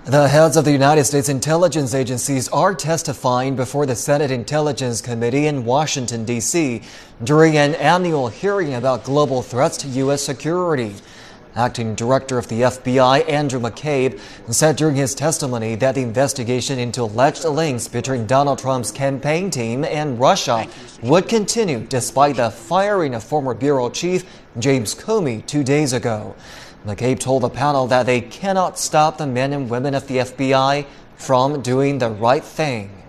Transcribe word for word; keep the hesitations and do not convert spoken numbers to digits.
The heads of the United States intelligence agencies are testifying before the Senate Intelligence Committee in Washington, D C during an annual hearing about global threats to U S security. Acting Director of the F B I, Andrew McCabe, said during his testimony that the investigation into alleged links between Donald Trump's campaign team and Russia would continue despite the firing of former bureau chief James Comey two days ago. McCabe told the panel that they cannot stop the men and women of the F B I from doing the right thing.